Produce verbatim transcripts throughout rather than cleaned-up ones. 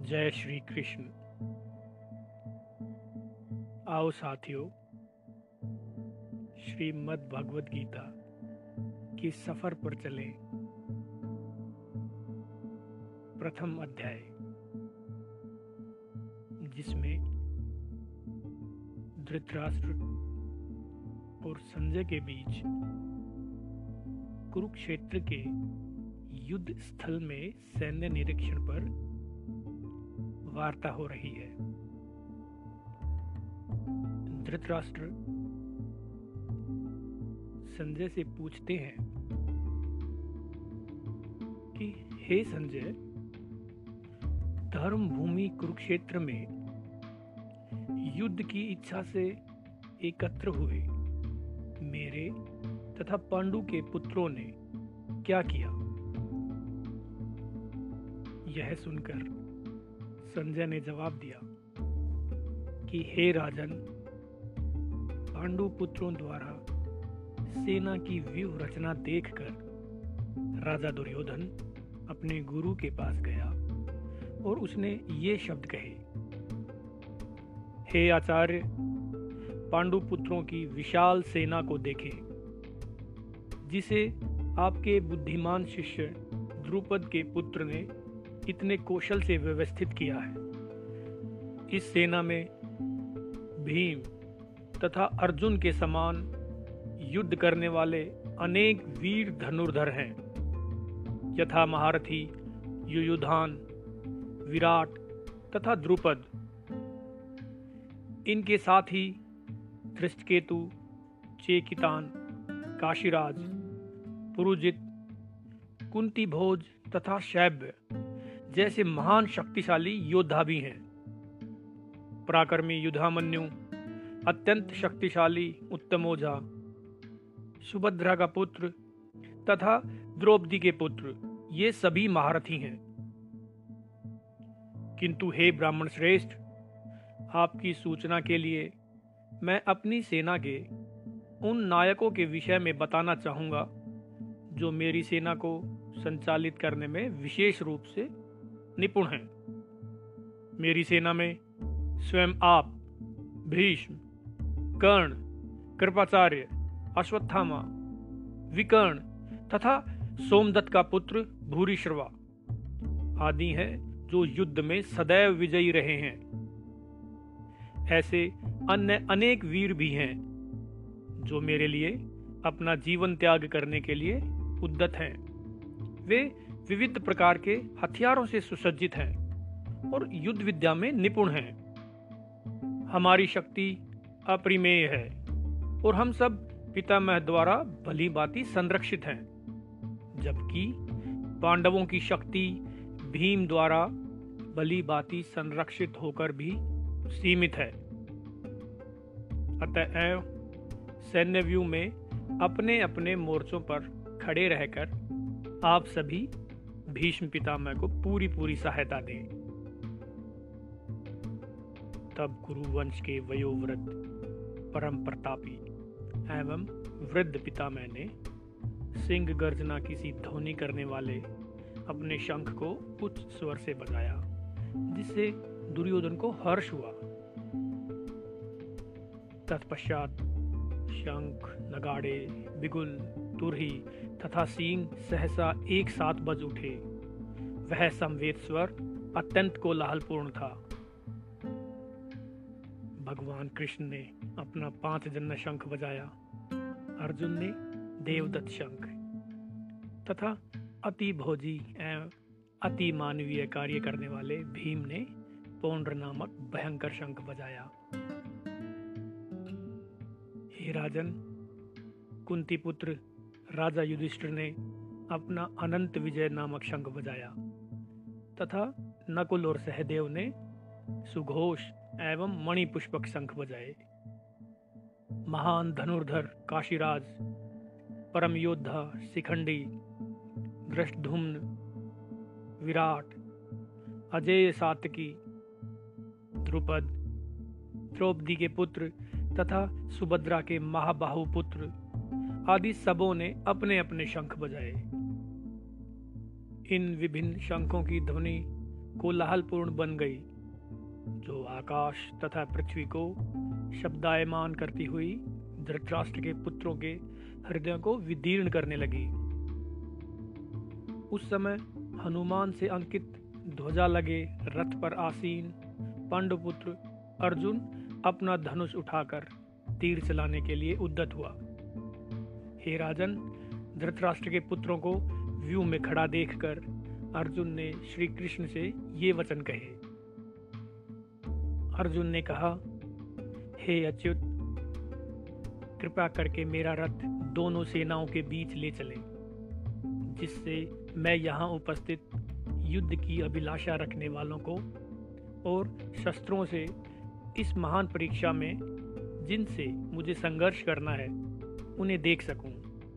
जय श्री कृष्ण। आओ साथियों, श्रीमद् भगवद गीता के सफर पर चले। प्रथम अध्याय, जिसमें धृतराष्ट्र और संजय के बीच कुरुक्षेत्र के युद्ध स्थल में सैन्य निरीक्षण पर वार्ता हो रही है। धृतराष्ट्र संजय से पूछते हैं कि हे संजय, धर्म भूमि कुरुक्षेत्र में युद्ध की इच्छा से एकत्र हुए मेरे तथा पांडु के पुत्रों ने क्या किया? यह सुनकर संजय ने जवाब दिया कि हे राजन, पांडु पुत्रों द्वारा सेना की व्यूह रचना देखकर राजा दुर्योधन अपने गुरु के पास गया और उसने ये शब्द कहे, हे आचार्य, पांडु पुत्रों की विशाल सेना को देखें, जिसे आपके बुद्धिमान शिष्य द्रुपद के पुत्र ने इतने कौशल से व्यवस्थित किया है। इस सेना में भीम तथा अर्जुन के समान युद्ध करने वाले अनेक वीर धनुर्धर हैं, यथा महारथी युयुधान, विराट तथा द्रुपद। इनके साथ ही धृष्टकेतु, चेकितान, काशीराज, पुरुजित, कुंती भोज तथा शैब्य जैसे महान शक्तिशाली योद्धा भी हैं। पराक्रमी युधामन्यु, अत्यंत शक्तिशाली उत्तमोजा, सुभद्रा का पुत्र तथा द्रौपदी के पुत्र, ये सभी महारथी हैं। किंतु हे ब्राह्मण श्रेष्ठ, आपकी सूचना के लिए मैं अपनी सेना के उन नायकों के विषय में बताना चाहूंगा जो मेरी सेना को संचालित करने में विशेष रूप से निपुण हैं। मेरी सेना में स्वयं आप, भीष्म, कर्ण, कृपाचार्य, अश्वत्थामा, विकर्ण तथा सोमदत्त का पुत्र भूरिश्रवा आदि हैं, जो युद्ध में सदैव विजयी रहे हैं। ऐसे अन्य अनेक वीर भी हैं जो मेरे लिए अपना जीवन त्याग करने के लिए उद्यत हैं। वे विविध प्रकार के हथियारों से सुसज्जित हैं और युद्ध विद्या में निपुण हैं। हमारी शक्ति अपरिमेय है और हम सब पितामह द्वारा भली भांति संरक्षित हैं, जबकि पांडवों की शक्ति भीम द्वारा भली भांति संरक्षित होकर भी सीमित है। अतएव सैन्य व्यूह में अपने अपने मोर्चों पर खड़े रहकर आप सभी भीष्म पितामह को पूरी पूरी सहायता दें। तब कुरुवंश के वयोवृद्ध, परम प्रतापी एवं वृद्ध पितामह ने सिंह गर्जना की सी ध्वनि करने वाले अपने शंख को उच्च स्वर से बजाया, जिससे दुर्योधन को हर्ष हुआ। तत्पश्चात शंख, नगाड़े, बिगुल, तुरही तथा सींग सहसा एक साथ बज उठे। वह संवेद स्वर अत्यंत कोलाहलपूर्ण था। भगवान कृष्ण ने अपना पांच जन्य शंख बजाया, अर्जुन ने देवदत्त शंख तथा अति भोजी एवं अति मानवीय कार्य करने वाले भीम ने पौंड्र नामक भयंकर शंख बजाया। हे राजन, कुंती पुत्र राजा युधिष्ठिर ने अपना अनंत विजय नामक शंख बजाया तथा नकुल और सहदेव ने सुघोष एवं मणिपुष्पक शंख बजाए। महान धनुर्धर काशीराज, परम योद्धा शिखंडी, धृष्टद्युम्न, विराट, अजेय सात्यकी, द्रुपद, द्रौपदी के पुत्र तथा सुभद्रा के महाबाहु पुत्र आदि सबों ने अपने अपने शंख बजाए। इन विभिन्न शंखों की ध्वनि कोलाहलपूर्ण बन गई, जो आकाश तथा पृथ्वी को शब्दायमान करती हुई धृतराष्ट्र के पुत्रों के हृदयों को विदीर्ण करने लगी। उस समय हनुमान से अंकित ध्वजा लगे रथ पर आसीन पांडुपुत्र अर्जुन अपना धनुष उठाकर तीर चलाने के लिए उद्यत हुआ। हे राजन, धृतराष्ट्र के पुत्रों को व्यूह में खड़ा देखकर अर्जुन ने श्री कृष्ण से ये वचन कहे। अर्जुन ने कहा, हे अच्युत, कृपा करके मेरा रथ दोनों सेनाओं के बीच ले चले, जिससे मैं यहाँ उपस्थित युद्ध की अभिलाषा रखने वालों को और शस्त्रों से इस महान परीक्षा में जिनसे मुझे संघर्ष करना है उन्हें देख सकूं।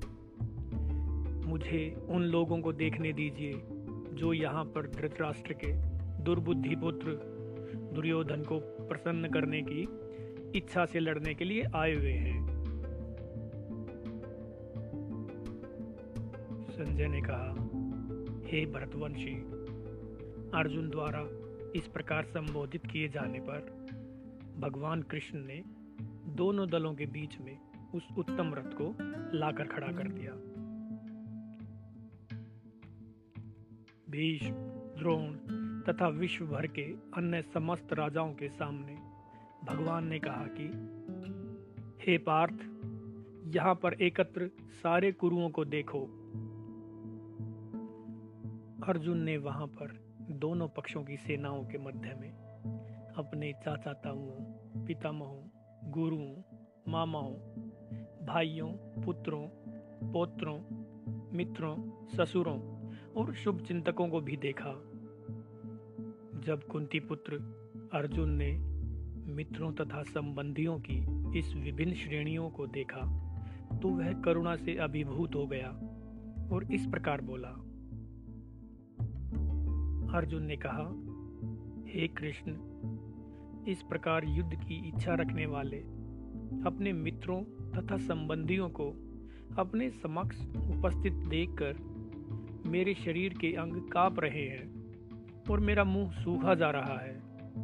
मुझे उन लोगों को देखने दीजिए जो यहाँ पर धृतराष्ट्र के दुर्बुद्धि पुत्र दुर्योधन को प्रसन्न करने की इच्छा से लड़ने के लिए आए हुए हैं। संजय ने कहा, हे भरतवंशी, अर्जुन द्वारा इस प्रकार संबोधित किए जाने पर भगवान कृष्ण ने दोनों दलों के बीच में उस उत्तम रथ को लाकर खड़ा कर दिया। भीष्म, द्रोण तथा विश्व भर के अन्य समस्त राजाओं के सामने भगवान ने कहा कि हे पार्थ, यहाँ पर एकत्र सारे कुरुओं को देखो। अर्जुन ने वहां पर दोनों पक्षों की सेनाओं के मध्य में अपने चाचा ताऊओं, पितामहों, गुरुओं, मामाओं, भाइयों, पुत्रों, पौत्रों, मित्रों, ससुरों और शुभ चिंतकों को भी देखा। जब कुंती पुत्र अर्जुन ने मित्रों तथा संबंधियों की इस विभिन्न श्रेणियों को देखा तो वह करुणा से अभिभूत हो गया और इस प्रकार बोला। अर्जुन ने कहा, हे कृष्ण, इस प्रकार युद्ध की इच्छा रखने वाले अपने मित्रों तथा संबंधियों को अपने समक्ष उपस्थित देखकर मेरे शरीर के अंग कांप रहे हैं और मेरा मुंह सूखा जा रहा है।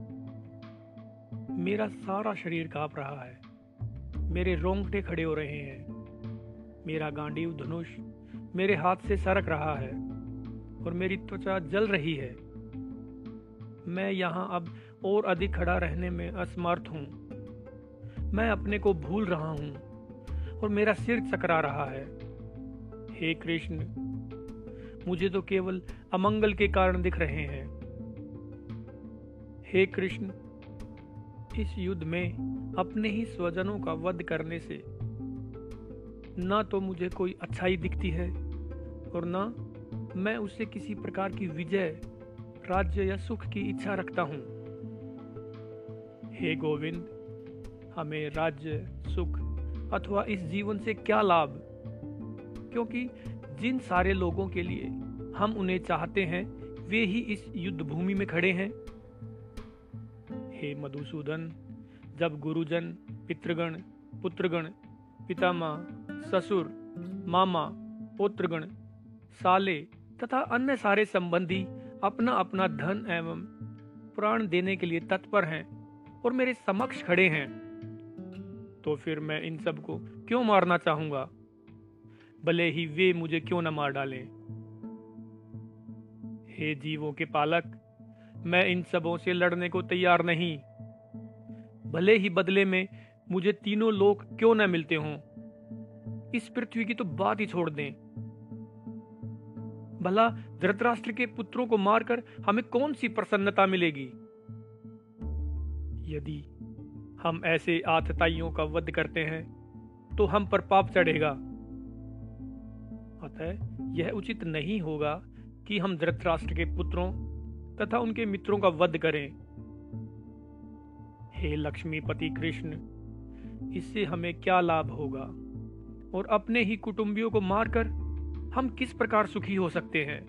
मेरा सारा शरीर कांप रहा है, मेरे रोंगटे खड़े हो रहे हैं, मेरा गांडीव धनुष मेरे हाथ से सरक रहा है और मेरी त्वचा जल रही है। मैं यहाँ अब और अधिक खड़ा रहने में असमर्थ हूँ। मैं अपने को भूल रहा हूँ और मेरा सिर चकरा रहा है। हे कृष्ण, मुझे तो केवल अमंगल के कारण दिख रहे हैं। हे कृष्ण, इस युद्ध में अपने ही स्वजनों का वध करने से ना तो मुझे कोई अच्छाई दिखती है और ना मैं उससे किसी प्रकार की विजय, राज्य या सुख की इच्छा रखता हूँ। हे गोविंद, हमें राज्य, सुख अथवा इस जीवन से क्या लाभ, क्योंकि जिन सारे लोगों के लिए हम उन्हें चाहते हैं वे ही इस युद्ध भूमि में खड़े हैं। हे मधुसूदन, जब गुरुजन, पितृगण, पुत्रगण, पितामह, ससुर, मामा, पौत्रगण, साले तथा अन्य सारे संबंधी अपना अपना धन एवं प्राण देने के लिए तत्पर हैं और मेरे समक्ष खड़े हैं, तो फिर मैं इन सब को क्यों मारना चाहूंगा, भले ही वे मुझे क्यों न मार डालें। हे जीवों के पालक, मैं इन सबों से लड़ने को तैयार नहीं, भले ही बदले में मुझे तीनों लोक क्यों न मिलते हों। इस पृथ्वी की तो बात ही छोड़ दें। भला धृतराष्ट्र के पुत्रों को मारकर हमें कौन सी प्रसन्नता मिलेगी? यदि हम ऐसे आतताइयों का वध करते हैं तो हम पर पाप चढ़ेगा। अतः यह उचित नहीं होगा कि हम धृतराष्ट्र के पुत्रों तथा उनके मित्रों का वध करें। हे लक्ष्मीपति कृष्ण, इससे हमें क्या लाभ होगा और अपने ही कुटुंबियों को मारकर हम किस प्रकार सुखी हो सकते हैं?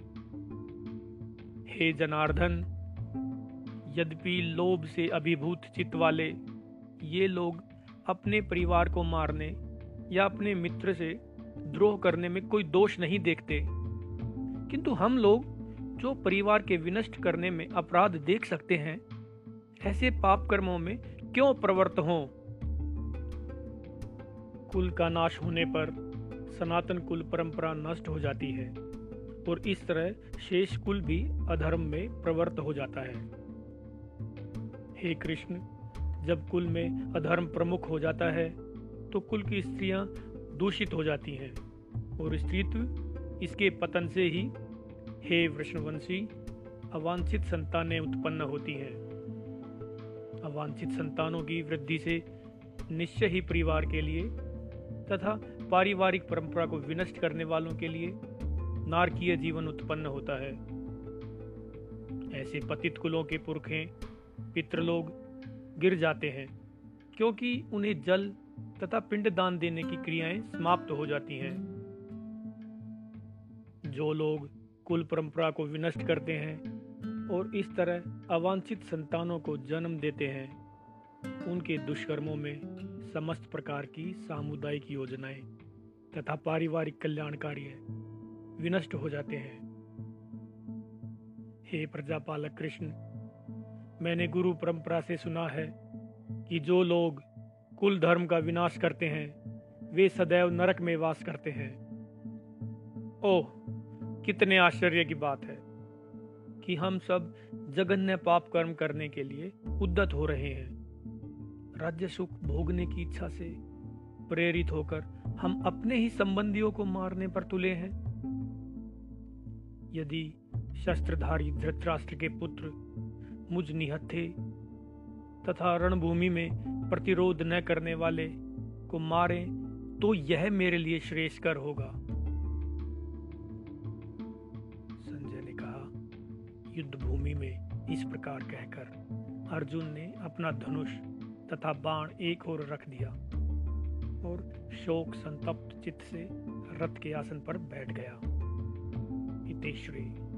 हे जनार्दन, यद्यपि लोभ से अभिभूत चित्त वाले ये लोग अपने परिवार को मारने या अपने मित्र से द्रोह करने में कोई दोष नहीं देखते, किंतु हम लोग जो परिवार के विनष्ट करने में अपराध देख सकते हैं, ऐसे पाप कर्मों में क्यों प्रवृत्त हों? कुल का नाश होने पर सनातन कुल परंपरा नष्ट हो जाती है और इस तरह शेष कुल भी अधर्म में प्रवृत्त हो जाता है। हे कृष्ण, जब कुल में अधर्म प्रमुख हो जाता है तो कुल की स्त्रियां दूषित हो जाती हैं और स्त्रीत्व इसके पतन से ही, हे वृषणवंशी, अवांछित संतानें उत्पन्न होती हैं। अवांछित संतानों की वृद्धि से निश्चय ही परिवार के लिए तथा पारिवारिक परंपरा को विनष्ट करने वालों के लिए नारकीय जीवन उत्पन्न होता है। ऐसे पतित कुलों के पुरखें, पितृलोग गिर जाते हैं क्योंकि उन्हें जल तथा पिंडदान देने की क्रियाएं समाप्त हो जाती हैं। जो लोग कुल परंपरा को विनष्ट करते हैं और इस तरह अवांछित संतानों को जन्म देते हैं, उनके दुष्कर्मों में समस्त प्रकार की सामुदायिक योजनाएं तथा पारिवारिक कल्याण कार्य विनष्ट हो जाते हैं। हे प्रजापालक कृष्ण, मैंने गुरु परंपरा से सुना है कि जो लोग कुल धर्म का विनाश करते हैं वे सदैव नरक में वास करते हैं। ओह, कितने आश्चर्य की बात है कि हम सब जघन्य पाप कर्म करने के लिए उद्यत हो रहे हैं। राज्य सुख भोगने की इच्छा से प्रेरित होकर हम अपने ही संबंधियों को मारने पर तुले हैं। यदि शस्त्रधारी धृतराष्ट्र के पुत्र मुझ निहत्थे तथा रणभूमि में प्रतिरोध न करने वाले को मारें तो यह मेरे लिए श्रेयस्कर होगा। संजय ने कहा। युद्ध भूमि में इस प्रकार कहकर अर्जुन ने अपना धनुष तथा बाण एक ओर रख दिया और शोक संतप्त चित्त से रथ के आसन पर बैठ गया। हितेश्वरी।